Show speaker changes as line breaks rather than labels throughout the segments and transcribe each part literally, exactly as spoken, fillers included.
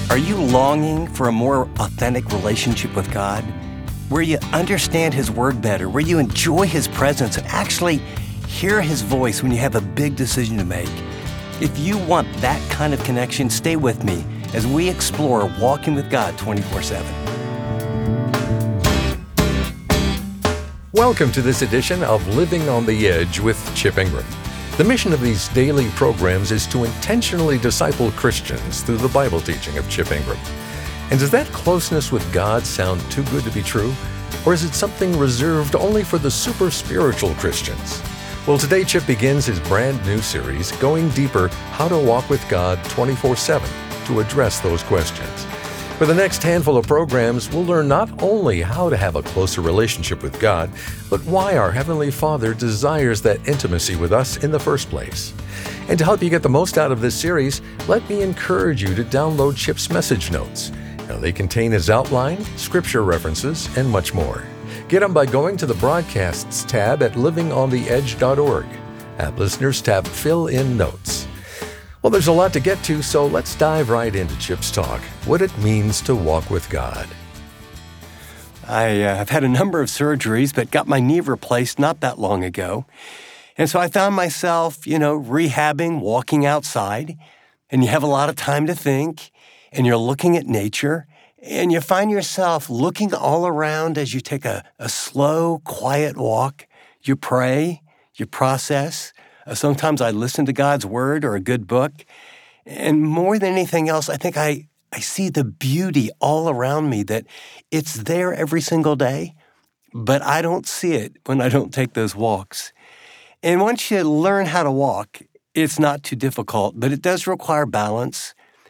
Are you longing for a more authentic relationship with God, where you understand His Word better, where you enjoy His presence and actually hear His voice when you have a big decision to make? If you want that kind of connection, stay with me as we explore walking with God twenty-four seven.
Welcome to this edition of Living on the Edge with Chip Ingram. The mission of these daily programs is to intentionally disciple Christians through the Bible teaching of Chip Ingram. And does that closeness with God sound too good to be true? Or is it something reserved only for the super spiritual Christians? Well, today Chip begins his brand new series, Going Deeper, How to Walk with God twenty-four seven, to address those questions. For the next handful of programs, we'll learn not only how to have a closer relationship with God, but why our Heavenly Father desires that intimacy with us in the first place. And to help you get the most out of this series, let me encourage you to download Chip's message notes. Now, they contain his outline, scripture references, and much more. Get them by going to the Broadcasts tab at living on the edge dot org. At Listeners tab, fill in notes. Well, there's a lot to get to, so let's dive right into Chip's talk, what it means to walk with God.
I uh, have had a number of surgeries, but got my knee replaced not that long ago. And so I found myself, you know, rehabbing, walking outside, and you have a lot of time to think, and you're looking at nature, and you find yourself looking all around as you take a, a slow, quiet walk. You pray, you process. Uh, sometimes I listen to God's Word or a good book. And more than anything else, I think I, I see the beauty all around me, that it's there every single day, but I don't see it when I don't take those walks. And once you learn how to walk, it's not too difficult, but it does require balance,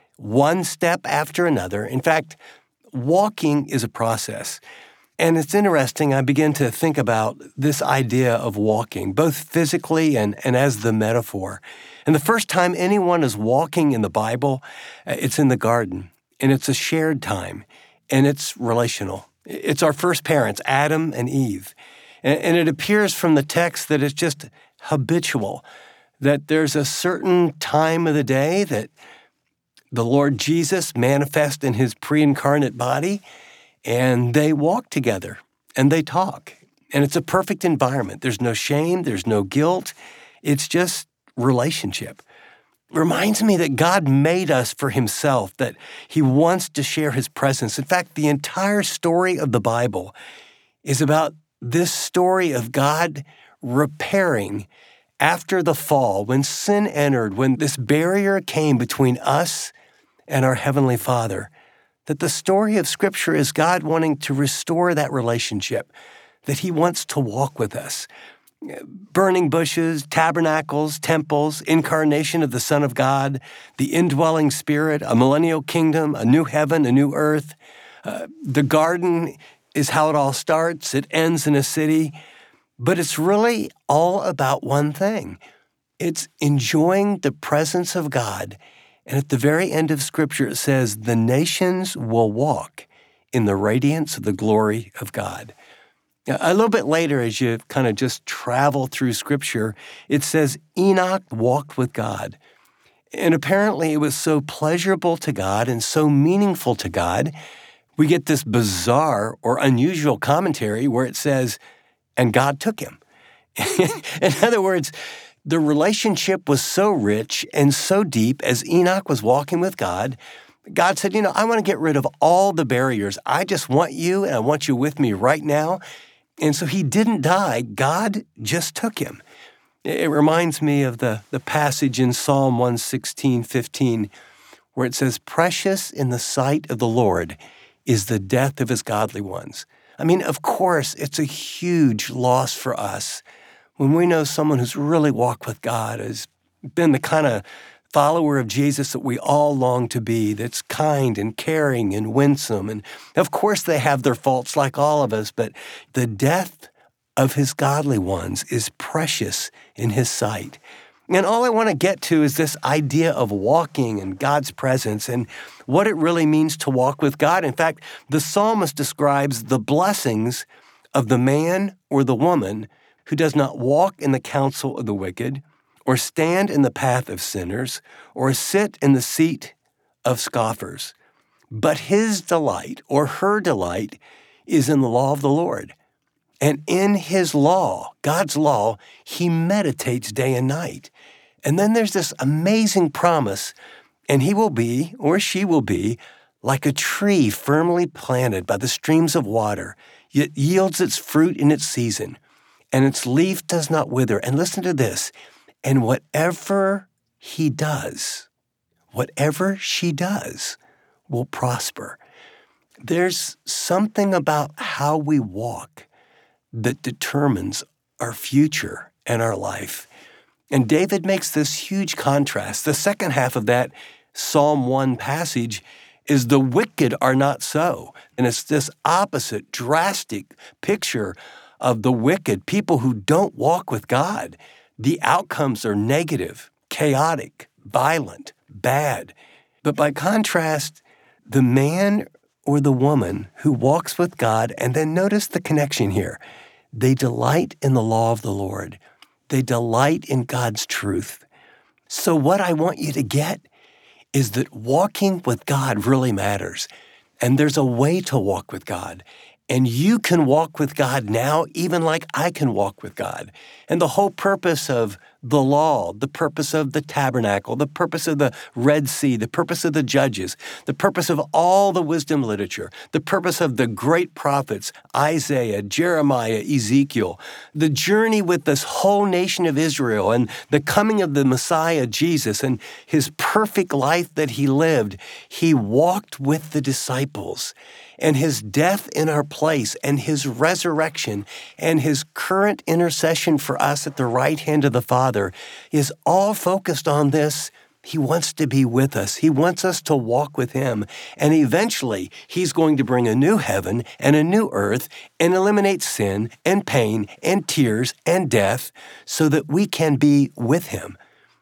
one step after another. In fact, walking is a process. And it's interesting, I begin to think about this idea of walking, both physically and, and as the metaphor. And the first time anyone is walking in the Bible, it's in the garden, and it's a shared time, and it's relational. It's our first parents, Adam and Eve. And, and it appears from the text that it's just habitual, that there's a certain time of the day that the Lord Jesus manifests in His pre-incarnate body, and they walk together, and they talk. And it's a perfect environment. There's no shame. There's no guilt. It's just relationship. It reminds me that God made us for Himself, that He wants to share His presence. In fact, the entire story of the Bible is about this story of God repairing after the fall, when sin entered, when this barrier came between us and our Heavenly Father. That the story of Scripture is God wanting to restore that relationship, that He wants to walk with us. Burning bushes, tabernacles, temples, incarnation of the Son of God, the indwelling Spirit, a millennial kingdom, a new heaven, a new earth. Uh, the garden is how it all starts. It ends in a city. But it's really all about one thing. It's enjoying the presence of God. And at the very end of Scripture, it says, the nations will walk in the radiance of the glory of God. Now, a little bit later, as you kind of just travel through Scripture, it says Enoch walked with God. And apparently it was so pleasurable to God and so meaningful to God, we get this bizarre or unusual commentary where it says, and God took him. In other words, the relationship was so rich and so deep as Enoch was walking with God. God said, you know, I want to get rid of all the barriers. I just want you, and I want you with me right now. And so he didn't die. God just took him. It reminds me of the, the passage in Psalm one sixteen, fifteen, where it says, precious in the sight of the Lord is the death of His godly ones. I mean, of course, it's a huge loss for us when we know someone who's really walked with God, has been the kind of follower of Jesus that we all long to be, that's kind and caring and winsome. And of course, they have their faults like all of us, but the death of His godly ones is precious in His sight. And all I want to get to is this idea of walking in God's presence and what it really means to walk with God. In fact, the psalmist describes the blessings of the man or the woman who does not walk in the counsel of the wicked, or stand in the path of sinners, or sit in the seat of scoffers. But his delight or her delight is in the law of the Lord. And in his law, God's law, he meditates day and night. And then there's this amazing promise, and he will be, or she will be, like a tree firmly planted by the streams of water, yet yields its fruit in its season, and its leaf does not wither. And listen to this, and whatever he does, whatever she does, will prosper. There's something about how we walk that determines our future and our life. And David makes this huge contrast. The second half of that Psalm one passage is the wicked are not so. And it's this opposite, drastic picture of the wicked, people who don't walk with God. The outcomes are negative, chaotic, violent, bad. But by contrast, the man or the woman who walks with God, and then notice the connection here, they delight in the law of the Lord. They delight in God's truth. So what I want you to get is that walking with God really matters. And there's a way to walk with God. And you can walk with God now, even like I can walk with God. And the whole purpose of the law, the purpose of the tabernacle, the purpose of the Red Sea, the purpose of the judges, the purpose of all the wisdom literature, the purpose of the great prophets, Isaiah, Jeremiah, Ezekiel, the journey with this whole nation of Israel and the coming of the Messiah, Jesus, and his perfect life that he lived. He walked with the disciples. And his death in our place and his resurrection and his current intercession for us at the right hand of the Father is all focused on this. He wants to be with us. He wants us to walk with him. And eventually, he's going to bring a new heaven and a new earth and eliminate sin and pain and tears and death so that we can be with him.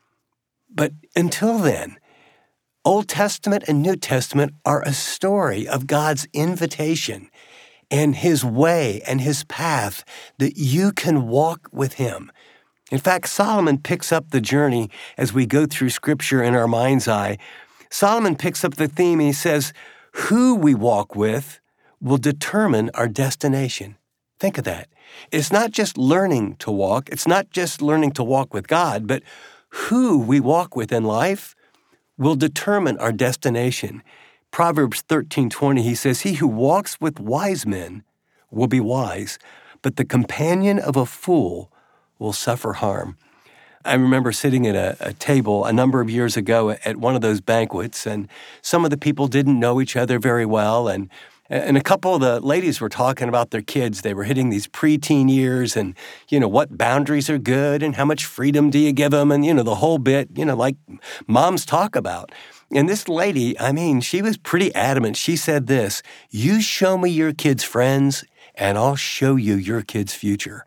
But until then, Old Testament and New Testament are a story of God's invitation and his way and his path that you can walk with him. In fact, Solomon picks up the journey as we go through Scripture in our mind's eye. Solomon picks up the theme and he says, who we walk with will determine our destination. Think of that. It's not just learning to walk. It's not just learning to walk with God, but who we walk with in life will determine our destination. Proverbs thirteen twenty, he says, he who walks with wise men will be wise, but the companion of a fool will suffer harm. I remember sitting at a, a table a number of years ago at one of those banquets, and some of the people didn't know each other very well, and And a couple of the ladies were talking about their kids. They were hitting these preteen years and, you know, what boundaries are good and how much freedom do you give them and, you know, the whole bit, you know, like moms talk about. And this lady, I mean, she was pretty adamant. She said this, you show me your kids' friends and I'll show you your kids' future.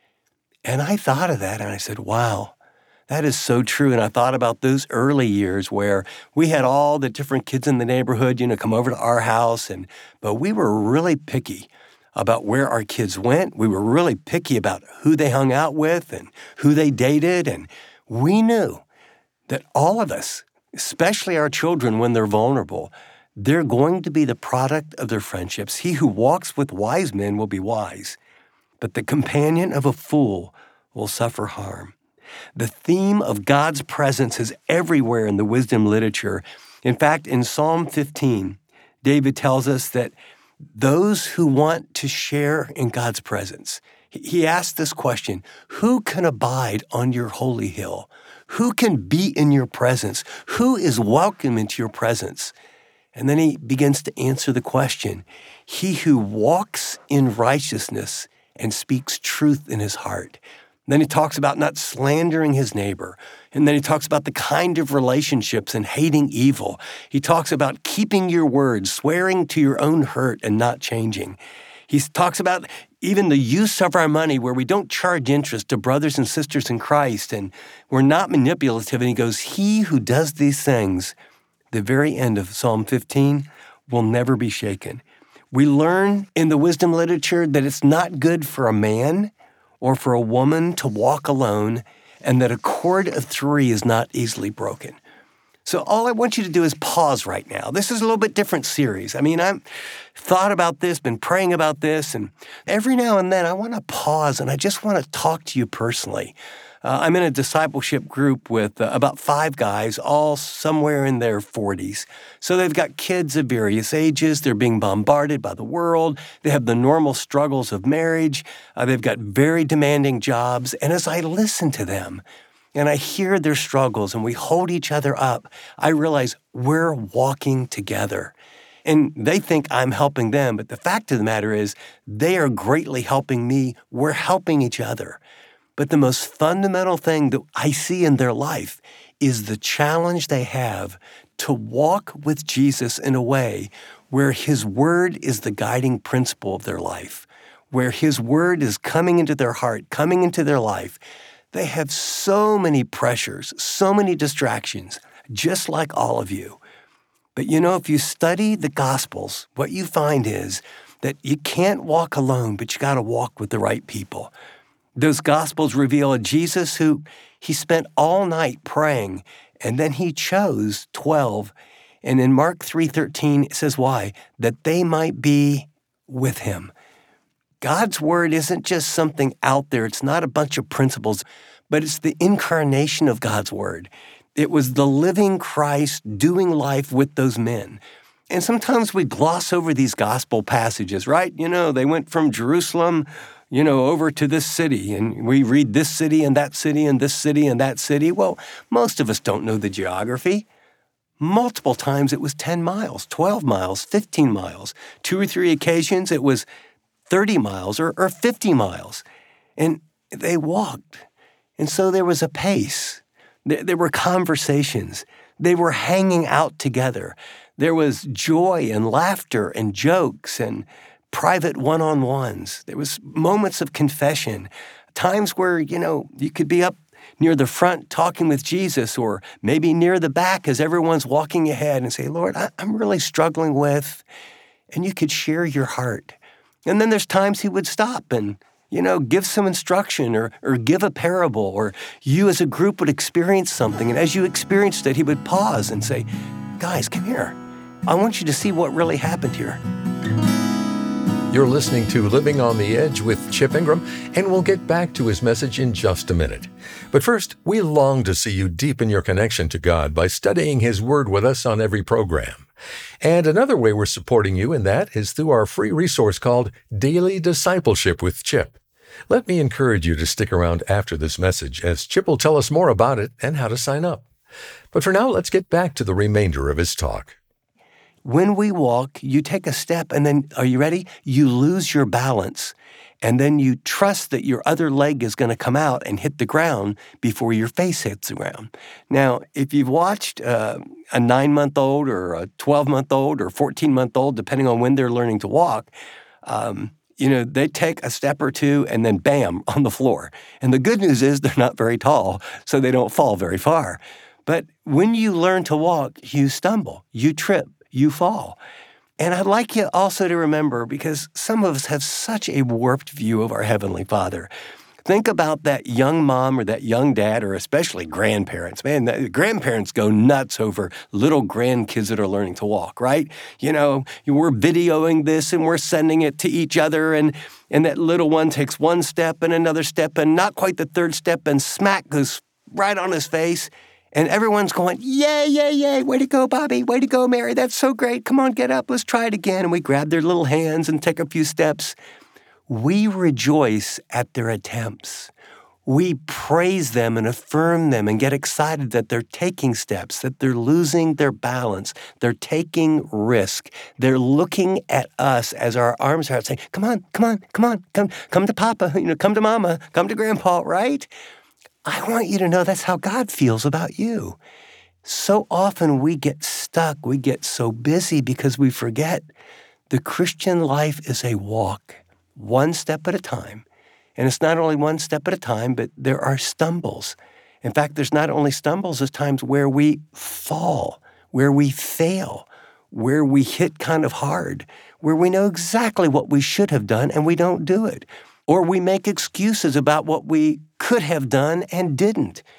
And I thought of that and I said, wow. That is so true. And I thought about those early years where we had all the different kids in the neighborhood, you know, come over to our house. And but we were really picky about where our kids went. We were really picky about who they hung out with and who they dated. And we knew that all of us, especially our children when they're vulnerable, they're going to be the product of their friendships. He who walks with wise men will be wise, but the companion of a fool will suffer harm. The theme of God's presence is everywhere in the wisdom literature. In fact, in Psalm fifteen, David tells us that those who want to share in God's presence, he asks this question, who can abide on your holy hill? Who can be in your presence? Who is welcome into your presence? And then he begins to answer the question, he who walks in righteousness and speaks truth in his heart. Then he talks about not slandering his neighbor. And then he talks about the kind of relationships and hating evil. He talks about keeping your word, swearing to your own hurt and not changing. He talks about even the use of our money where we don't charge interest to brothers and sisters in Christ and we're not manipulative. And he goes, he who does these things, the very end of Psalm fifteen, will never be shaken. We learn in the wisdom literature that it's not good for a man or for a woman to walk alone, and that a cord of three is not easily broken. So all I want you to do is pause right now. This is a little bit different series. I mean, I've thought about this, been praying about this, and every now and then I want to pause and I just want to talk to you personally. Uh, I'm in a discipleship group with uh, about five guys, all somewhere in their forties. So they've got kids of various ages. They're being bombarded by the world. They have the normal struggles of marriage. Uh, they've got very demanding jobs. And as I listen to them and I hear their struggles and we hold each other up, I realize we're walking together. And they think I'm helping them, but the fact of the matter is they are greatly helping me. We're helping each other. But the most fundamental thing that I see in their life is the challenge they have to walk with Jesus in a way where his word is the guiding principle of their life, where his word is coming into their heart, coming into their life. They have so many pressures, so many distractions, just like all of you. But you know, if you study the Gospels, what you find is that you can't walk alone, but you got to walk with the right people. Those Gospels reveal a Jesus who he spent all night praying, and then he chose twelve. And in Mark three thirteen, it says why? That they might be with him. God's word isn't just something out there. It's not a bunch of principles, but it's the incarnation of God's word. It was the living Christ doing life with those men. And sometimes we gloss over these gospel passages, right? You know, they went from Jerusalem, you know, over to this city, and we read this city and that city and this city and that city. Well, most of us don't know the geography. Multiple times it was ten miles, twelve miles, fifteen miles. Two or three occasions it was thirty miles or, or fifty miles. And they walked. And so there was a pace. There, there were conversations. They were hanging out together. There was joy and laughter and jokes and private one-on-ones. There was moments of confession, times where, you know, you could be up near the front talking with Jesus or maybe near the back as everyone's walking ahead and say, Lord, I- I'm really struggling with, and you could share your heart. And then there's times he would stop and, you know, give some instruction or, or give a parable, or you as a group would experience something. And as you experienced it, he would pause and say, guys, come here. I want you to see what really happened here.
You're listening to Living on the Edge with Chip Ingram, and we'll get back to his message in just a minute. But first, we long to see you deepen your connection to God by studying His Word with us on every program. And another way we're supporting you in that is through our free resource called Daily Discipleship with Chip. Let me encourage you to stick around after this message, as Chip will tell us more about it and how to sign up. But for now, let's get back to the remainder of his talk.
When we walk, you take a step and then, are you ready? You lose your balance. And then you trust that your other leg is going to come out and hit the ground before your face hits the ground. Now, if you've watched uh, a nine-month-old or a twelve-month-old or fourteen-month-old, depending on when they're learning to walk, um, you know, they take a step or two and then bam, on the floor. And the good news is they're not very tall, so they don't fall very far. But when you learn to walk, you stumble, you trip, you fall. And I'd like you also to remember, because some of us have such a warped view of our Heavenly Father. Think about that young mom or that young dad, or especially grandparents. Man, the grandparents go nuts over little grandkids that are learning to walk, right? You know, we're videoing this and we're sending it to each other, and, and that little one takes one step and another step and not quite the third step, and smack goes right on his face. And everyone's going, yay, yay, yay, way to go, Bobby, way to go, Mary, that's so great, come on, get up, let's try it again. And we grab their little hands and take a few steps. We rejoice at their attempts. We praise them and affirm them and get excited that they're taking steps, that they're losing their balance, they're taking risk. They're looking at us as our arms are out saying, come on, come on, come on, come, come to Papa, you know, come to Mama, come to Grandpa, right? I want you to know that's how God feels about you. So often we get stuck, we get so busy because we forget the Christian life is a walk, one step at a time. And it's not only one step at a time, but there are stumbles. In fact, there's not only stumbles, there's times where we fall, where we fail, where we hit kind of hard, where we know exactly what we should have done and we don't do it. Or we make excuses about what we could have done and didn't.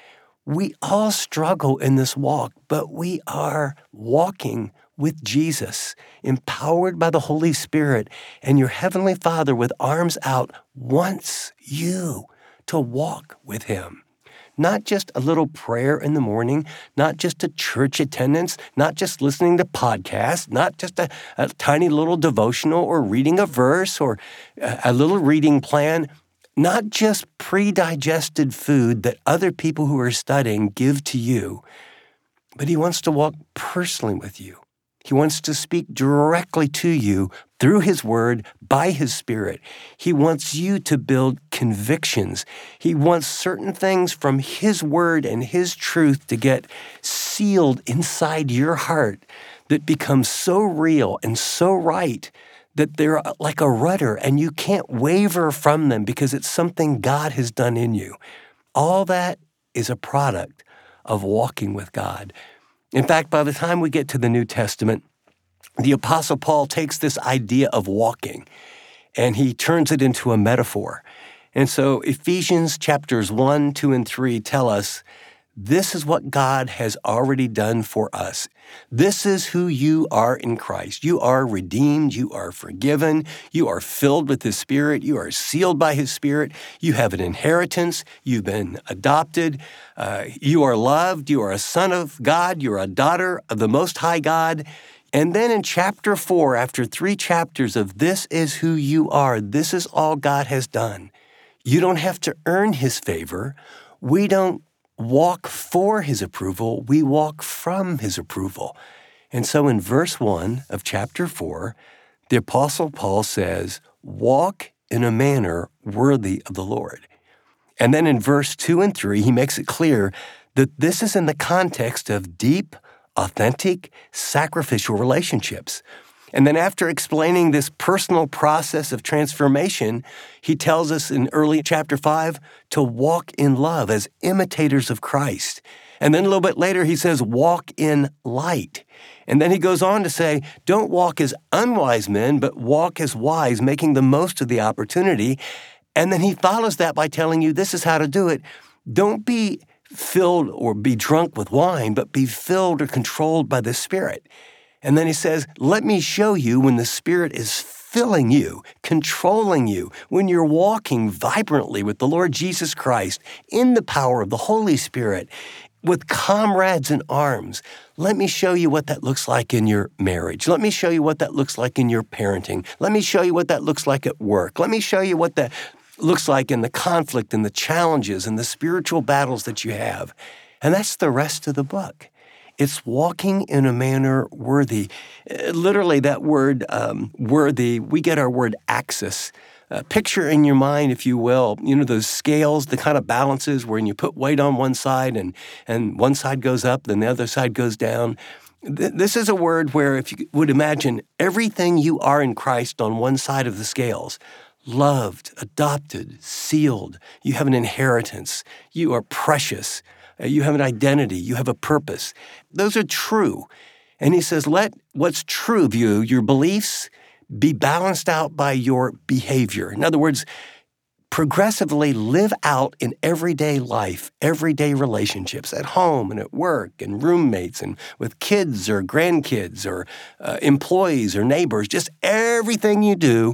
We all struggle in this walk, but we are walking with Jesus, empowered by the Holy Spirit, and your Heavenly Father with arms out wants you to walk with Him. Not just a little prayer in the morning, not just a church attendance, not just listening to podcasts, not just a, a tiny little devotional or reading a verse or a, a little reading plan, not just pre-digested food that other people who are studying give to you, but He wants to walk personally with you. He wants to speak directly to you through His Word, by His Spirit. He wants you to build convictions. He wants certain things from His Word and His truth to get sealed inside your heart that become so real and so right that they're like a rudder and you can't waver from them because it's something God has done in you. All that is a product of walking with God. In fact, by the time we get to the New Testament, the Apostle Paul takes this idea of walking and he turns it into a metaphor. And so Ephesians chapters one, two, and three tell us this is what God has already done for us. This is who you are in Christ. You are redeemed. You are forgiven. You are filled with His Spirit. You are sealed by His Spirit. You have an inheritance. You've been adopted. Uh, you are loved. You are a son of God. You're a daughter of the Most High God. And then in chapter four, after three chapters of this is who you are, this is all God has done. You don't have to earn His favor. We don't walk for His approval, we walk from His approval. And so in verse one of chapter four, the Apostle Paul says, walk in a manner worthy of the Lord. And then in verse two and three, he makes it clear that this is in the context of deep, authentic, sacrificial relationships. And then after explaining this personal process of transformation, he tells us in early chapter five to walk in love as imitators of Christ. And then a little bit later, he says, walk in light. And then he goes on to say, don't walk as unwise men, but walk as wise, making the most of the opportunity. And then he follows that by telling you this is how to do it. Don't be filled or be drunk with wine, but be filled or controlled by the Spirit. And then he says, let me show you when the Spirit is filling you, controlling you, when you're walking vibrantly with the Lord Jesus Christ in the power of the Holy Spirit, with comrades in arms. Let me show you what that looks like in your marriage. Let me show you what that looks like in your parenting. Let me show you what that looks like at work. Let me show you what that looks like in the conflict and the challenges and the spiritual battles that you have. And that's the rest of the book. It's walking in a manner worthy. Literally, that word um, worthy, we get our word axis. Uh, picture in your mind, if you will, you know, those scales, the kind of balances where you put weight on one side and, and one side goes up, then the other side goes down. Th- this is a word where if you would imagine everything you are in Christ on one side of the scales, loved, adopted, sealed, you have an inheritance, you are precious, you have an identity, you have a purpose. Those are true. And he says, let what's true of you, your beliefs, be balanced out by your behavior. In other words, progressively live out in everyday life, everyday relationships, at home and at work and roommates and with kids or grandkids or uh, employees or neighbors, just everything you do,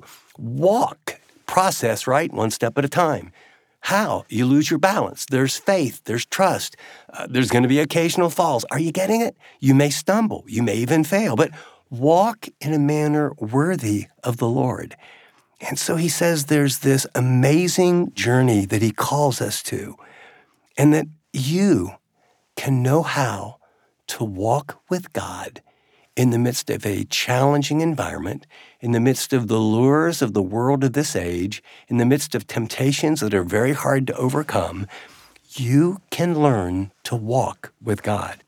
walk, process, right, one step at a time. How? You lose your balance. There's faith. There's trust. Uh, there's going to be occasional falls. Are you getting it? You may stumble. You may even fail, but walk in a manner worthy of the Lord. And so he says there's this amazing journey that he calls us to, and that you can know how to walk with God in the midst of a challenging environment, in the midst of the lures of the world of this age, in the midst of temptations that are very hard to overcome. You can learn to walk with God.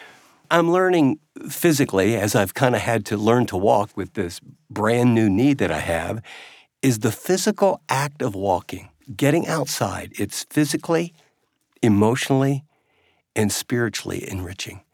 I'm learning physically, as I've kind of had to learn to walk with this brand new knee that I have, is the physical act of walking, getting outside. It's physically, emotionally, and spiritually enriching.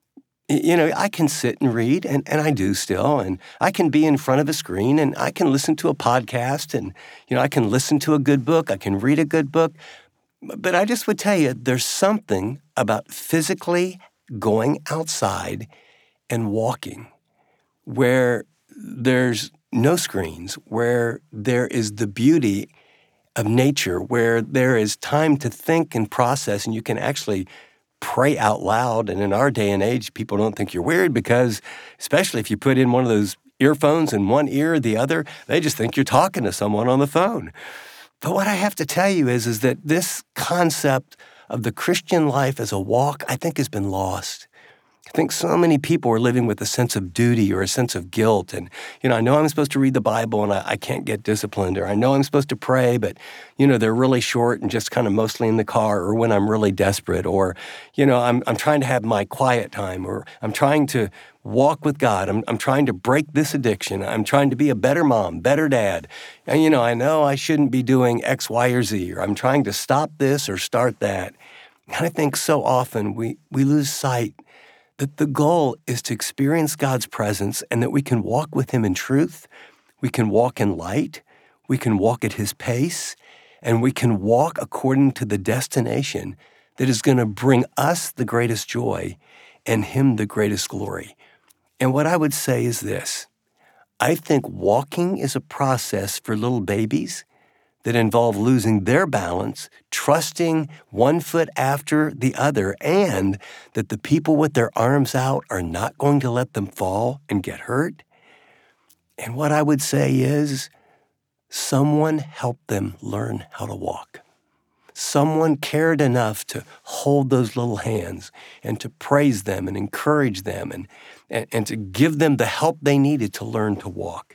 You know, I can sit and read, and, and I do still, and I can be in front of a screen, and I can listen to a podcast, and, you know, I can listen to a good book, I can read a good book, But I just would tell you, there's something about physically going outside and walking where there's no screens, where there is the beauty of nature, where there is time to think and process, and you can actually pray out loud. And in our day and age, people don't think you're weird because, especially if you put in one of those earphones in one ear or the other, they just think you're talking to someone on the phone. But what I have to tell you is, is that this concept of the Christian life as a walk, I think, has been lost. I think so many people are living with a sense of duty or a sense of guilt. And, you know, I know I'm supposed to read the Bible and I, I can't get disciplined, or I know I'm supposed to pray, but, you know, they're really short and just kind of mostly in the car, or when I'm really desperate, or, you know, I'm I'm trying to have my quiet time, or I'm trying to walk with God. I'm I'm trying to break this addiction. I'm trying to be a better mom, better dad. And, you know, I know I shouldn't be doing X, Y, or Z, or I'm trying to stop this or start that. And I think so often we, we lose sight that the goal is to experience God's presence and that we can walk with Him in truth, we can walk in light, we can walk at His pace, and we can walk according to the destination that is going to bring us the greatest joy and Him the greatest glory. And what I would say is this: I think walking is a process for little babies that involve losing their balance, trusting one foot after the other, and that the people with their arms out are not going to let them fall and get hurt. And what I would say is, someone helped them learn how to walk. Someone cared enough to hold those little hands and to praise them and encourage them and, and, and to give them the help they needed to learn to walk.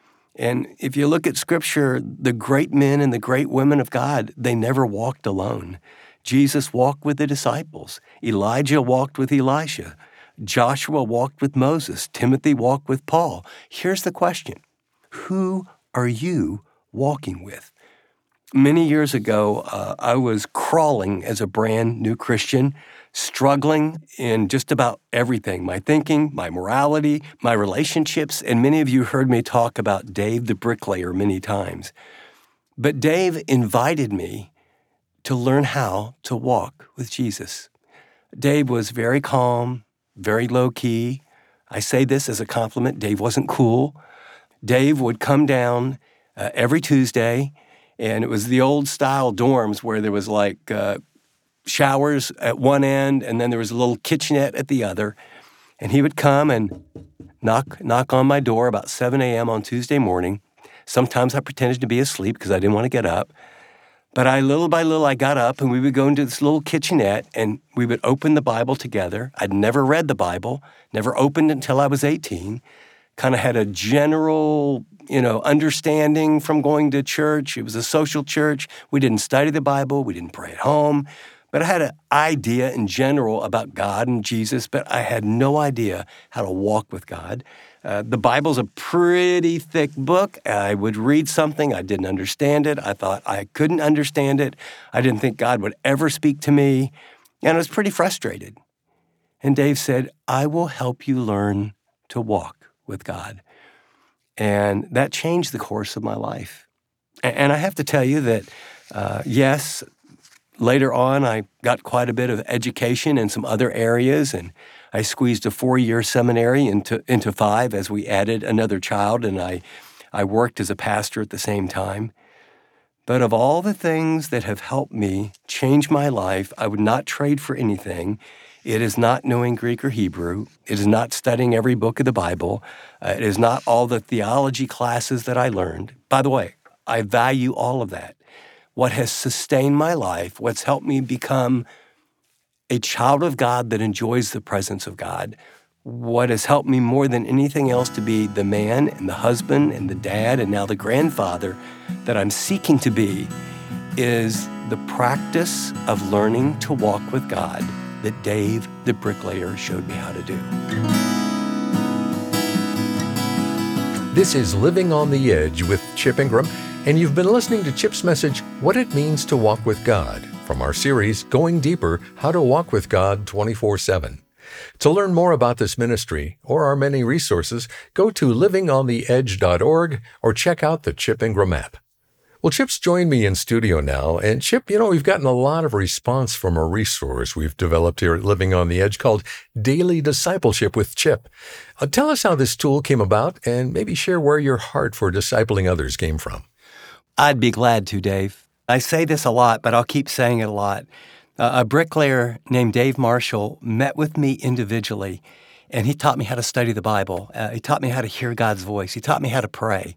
And if you look at Scripture, the great men and the great women of God, they never walked alone. Jesus walked with the disciples. Elijah walked with Elisha. Joshua walked with Moses. Timothy walked with Paul. Here's the question: who are you walking with? Many years ago, uh, I was crawling as a brand new Christian, struggling in just about everything: my thinking, my morality, my relationships. And many of you heard me talk about Dave the bricklayer many times. But Dave invited me to learn how to walk with Jesus. Dave was very calm, very low-key. I say this as a compliment. Dave wasn't cool. Dave would come down uh, every Tuesday, and it was the old-style dorms where there was like uh, showers at one end, and then there was a little kitchenette at the other. And he would come and knock knock on my door about seven a.m. on Tuesday morning. Sometimes I pretended to be asleep because I didn't want to get up. But I, little by little, I got up, and we would go into this little kitchenette, and we would open the Bible together. I'd never read the Bible, never opened it until I was eighteen. Kind of had a general, you know, understanding from going to church. It was a social church. We didn't study the Bible. We didn't pray at home. But I had an idea in general about God and Jesus, but I had no idea how to walk with God. Uh, the Bible's a pretty thick book. I would read something. I didn't understand it. I thought I couldn't understand it. I didn't think God would ever speak to me. And I was pretty frustrated. And Dave said, I will help you learn to walk with God. And that changed the course of my life. And I have to tell you that, uh, yes, later on I got quite a bit of education in some other areas, and I squeezed a four-year seminary into into five as we added another child, and I, I worked as a pastor at the same time. But of all the things that have helped me change my life, I would not trade for anything. It is not knowing Greek or Hebrew. It is not studying every book of the Bible. Uh, it is not all the theology classes that I learned. By the way, I value all of that. What has sustained my life, what's helped me become a child of God that enjoys the presence of God, what has helped me more than anything else to be the man and the husband and the dad and now the grandfather that I'm seeking to be, is the practice of learning to walk with God that Dave the bricklayer showed me how to do.
This is Living on the Edge with Chip Ingram, and you've been listening to Chip's message, What It Means to Walk with God, from our series, Going Deeper, How to Walk with God twenty-four seven. To learn more about this ministry or our many resources, go to living on the edge dot org or check out the Chip Ingram app. Well, Chip's joined me in studio now. And Chip, you know, we've gotten a lot of response from a resource we've developed here at Living on the Edge called Daily Discipleship with Chip. Uh, tell us how this tool came about and maybe share where your heart for discipling others came from.
I'd be glad to, Dave. I say this a lot, but I'll keep saying it a lot. Uh, a bricklayer named Dave Marshall met with me individually, and he taught me how to study the Bible. Uh, he taught me how to hear God's voice. He taught me how to pray.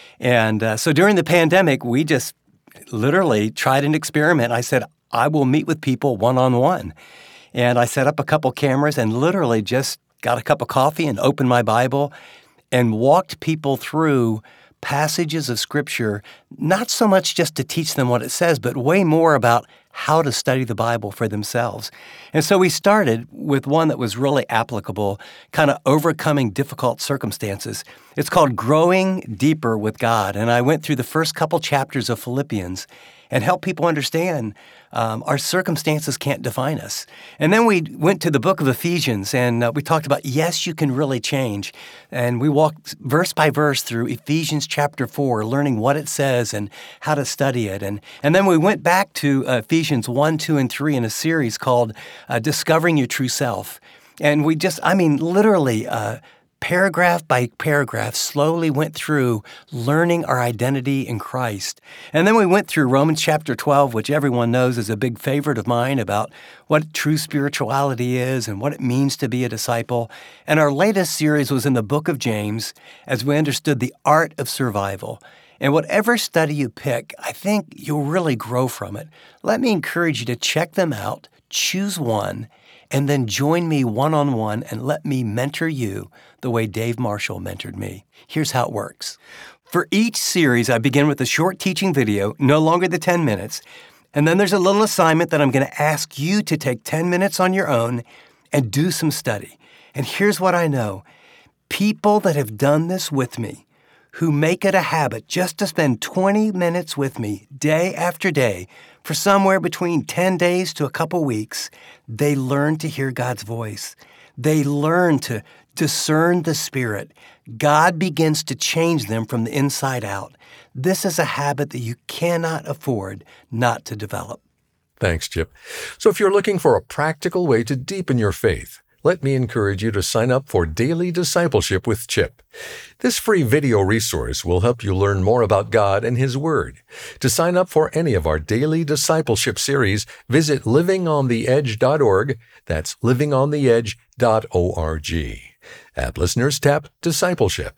And uh, so during the pandemic, we just literally tried an experiment. I said, I will meet with people one-on-one. And I set up a couple cameras and literally just got a cup of coffee and opened my Bible and walked people through passages of Scripture, not so much just to teach them what it says, but way more about how to study the Bible for themselves. And so we started with one that was really applicable, kind of overcoming difficult circumstances. It's called Growing Deeper with God. And I went through the first couple chapters of Philippians and helped people understand um, our circumstances can't define us. And then we went to the book of Ephesians, and uh, we talked about, yes, you can really change. And we walked verse by verse through Ephesians chapter four, learning what it says and how to study it. And, and then we went back to uh, Ephesians one, two, and three in a series called uh, Discovering Your True Self. And we just, I mean, literally, uh, paragraph by paragraph, slowly went through learning our identity in Christ. And then we went through Romans chapter twelve, which everyone knows is a big favorite of mine, about what true spirituality is and what it means to be a disciple. And our latest series was in the book of James, as we understood the art of survival. And whatever study you pick, I think you'll really grow from it. Let me encourage you to check them out, choose one, and then join me one-on-one and let me mentor you the way Dave Marshall mentored me. Here's how it works. For each series, I begin with a short teaching video, no longer than ten minutes, and then there's a little assignment that I'm going to ask you to take ten minutes on your own and do some study. And here's what I know. People that have done this with me, who make it a habit just to spend twenty minutes with me day after day for somewhere between ten days to a couple weeks, they learn to hear God's voice. They learn to discern the Spirit. God begins to change them from the inside out. This is a habit that you cannot afford not to develop.
Thanks, Chip. So if you're looking for a practical way to deepen your faith, let me encourage you to sign up for Daily Discipleship with Chip. This free video resource will help you learn more about God and His Word. To sign up for any of our Daily Discipleship series, visit living on the edge dot org. That's living on the edge dot org. App listeners, tap Discipleship.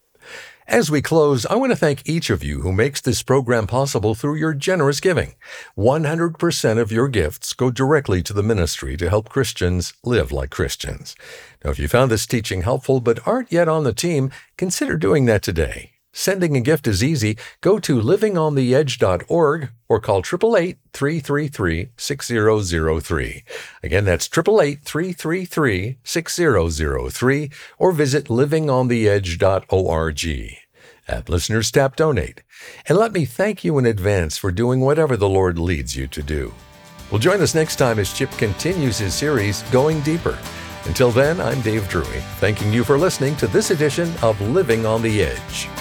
As we close, I want to thank each of you who makes this program possible through your generous giving. one hundred percent of your gifts go directly to the ministry to help Christians live like Christians. Now, if you found this teaching helpful but aren't yet on the team, consider doing that today. Sending a gift is easy. Go to living on the edge dot org or call eight eight eight, three three three, six zero zero three. Again, that's eight eight eight, three three three, six zero zero three or visit living on the edge dot org. App listeners, tap Donate. And let me thank you in advance for doing whatever the Lord leads you to do. Well, join us next time as Chip continues his series, Going Deeper. Until then, I'm Dave Drury, thanking you for listening to this edition of Living on the Edge.